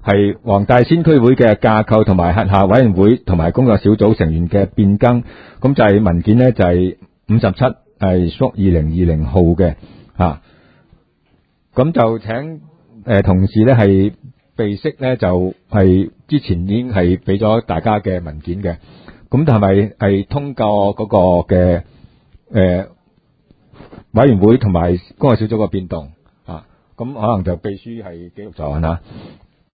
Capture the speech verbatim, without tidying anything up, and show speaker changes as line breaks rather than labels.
係黃大仙區會嘅架構同埋轄下委員會同埋工作小組成員嘅變更，咁就係文件咧就係五十七係屬二零二零號嘅吓，咁就請誒同事咧係備悉咧就係之前已經係俾咗大家嘅文件嘅，咁係咪係通過嗰個嘅誒委員會同埋工作小組嘅變動啊？咁可能就秘書係記錄咗吓。